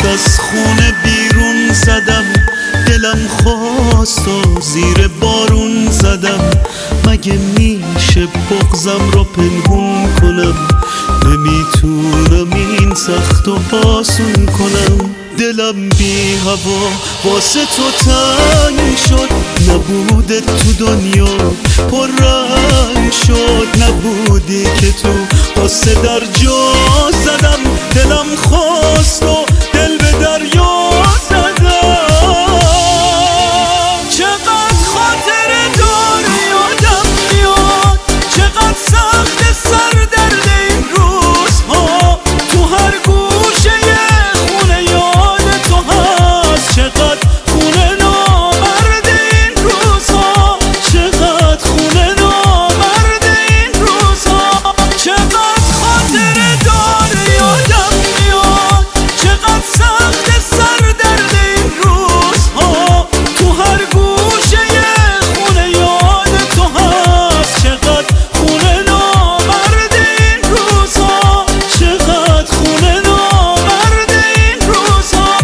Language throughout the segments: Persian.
دست از خونه بیرون زدم، دلم خواست و زیر بارون زدم. مگه میشه بغضم رو پنهون کنم؟ نمیتونم این سخت و آسون کنم. دلم بی هوا واسه تو تنگ شد، نبوده تو دنیا پر رنگ شد. نبودی که تو قصه در جا زدم، دلم خواست و دل به دریا زدم. چقدر خاطره داری یادم میاد، چقدر سخت سر درد این روزها. تو هر گوشه خونه یاد تو هست، چقدر خونه نامرد این روزها، چقدر خونه نامرد این روزها. چقدر خاطره داری یادم میاد، چقدر سخت سر درد این روزها. تو هر گوشه خونه یاد تو هست، چقدر خونه نامرد این روزها، چقدر خونه نامرد این روزها.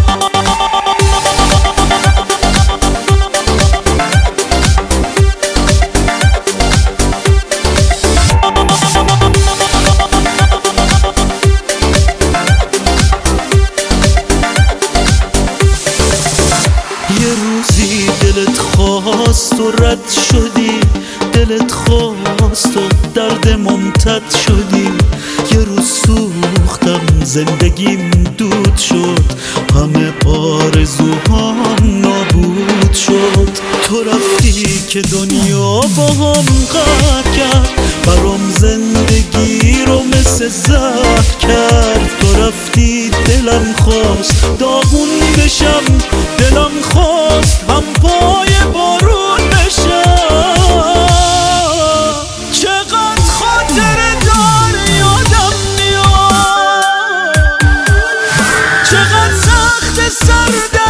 یه روزی دلت خواست و رد شدی، دلت خواست و درد ممتد شدی. یه روز سوختم زندگیم دود شد، همه آرزوهام نابود شد. تو رفتی که دنیا با هم قهر کرد، برام زندگی رو مثل زهر کرد. تو رفتی دلم خواست داغون بشم، دلم خواست هم پای بارون بشم. چقدر خاطره داری یادم میاد، چقدر سخت سر